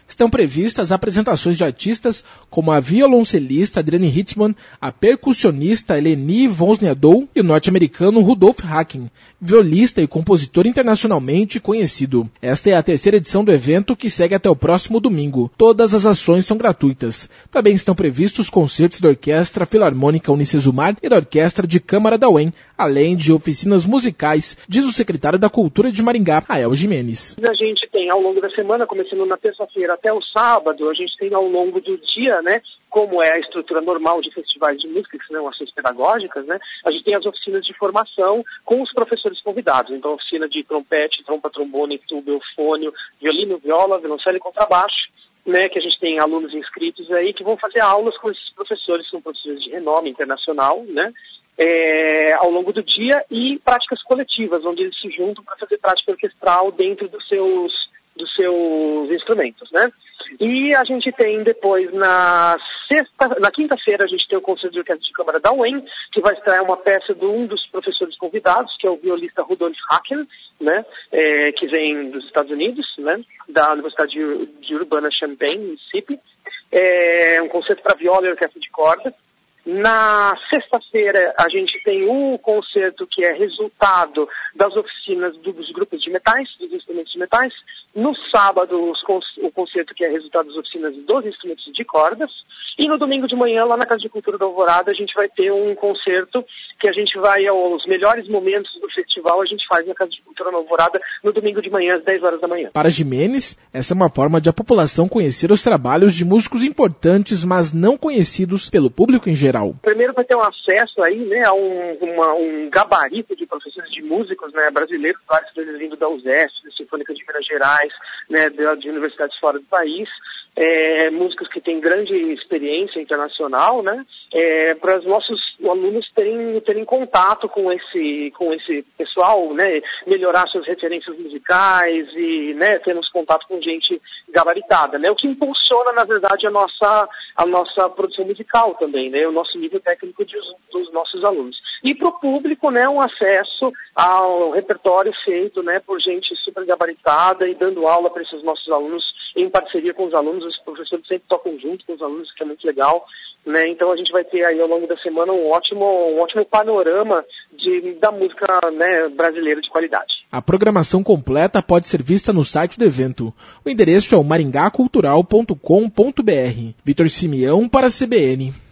estão previstas apresentações de artistas como a violoncelista Adrienne Hitman, a percussionista Eleni Wozniakow e o norte-americano Rudolf Hacken, violista e compositor internacionalmente conhecido. Esta é a terceira edição do evento, que segue até o próximo domingo. Todas as ações são gratuitas. Também estão previstos concertos da Orquestra Filarmônica Unicesumar e da Orquestra de Câmara da UEM, além de oficinas musicais, diz o secretário da Cultura de Maringá, Rael Jimenez. A gente tem ao longo da semana, começando na terça-feira até o sábado, a gente tem ao longo do dia, né, como é a estrutura normal de festivais de música, que são ações pedagógicas, né, a gente tem as oficinas de formação com os professores convidados. Então, oficina de trompete, trompa, trombone, tuba, eufônio, violino, viola, violoncelo e contrabaixo, né, que a gente tem alunos inscritos aí que vão fazer aulas com esses professores, são professores de renome internacional, né, ao longo do dia, e práticas coletivas, onde eles se juntam para fazer prática orquestral dentro dos seus instrumentos, né? E a gente tem depois, na quinta-feira, a gente tem o Concerto de Orquestra de Câmara da UEM, que vai extrair uma peça de um dos professores convidados, que é o violista Rudolf Hacken, né? Que vem dos Estados Unidos, né? Da Universidade de Urbana-Champaign, Mississippi. Um concerto para viola e orquestra de corda. Na sexta-feira, a gente tem um concerto que é resultado das oficinas dos grupos de metais, dos instrumentos de metais. No sábado, o concerto que é resultado das oficinas dos instrumentos de cordas. E no domingo de manhã, lá na Casa de Cultura da Alvorada, a gente vai ter um concerto que a gente vai aos melhores momentos do festival, a gente faz na Casa de Cultura da Alvorada no domingo de manhã, às 10 horas da manhã. Para Jimenez, essa é uma forma de a população conhecer os trabalhos de músicos importantes, mas não conhecidos pelo público em geral. Primeiro vai ter um acesso aí, né, a um gabarito de professores de músicos, né, brasileiros, vários deles vindo da USESP, da Sinfônica de Minas Gerais, né, de universidades fora do país, músicos que têm grande experiência internacional, né, para os nossos alunos terem contato com esse pessoal, né, melhorar suas referências musicais e, né, termos contato com gente gabaritada, né, o que impulsiona, na verdade, a nossa produção musical também, né, o nosso nível técnico dos nossos alunos. E para o público, né, um acesso ao repertório feito, né, por gente super gabaritada e dando aula para esses nossos alunos em parceria com os alunos. Os professores sempre tocam junto com os alunos, que é muito legal, né? Então a gente vai ter aí ao longo da semana um ótimo panorama da música, né, brasileira de qualidade. A programação completa pode ser vista no site do evento. O endereço é o maringacultural.com.br. Vitor Simeão para a CBN.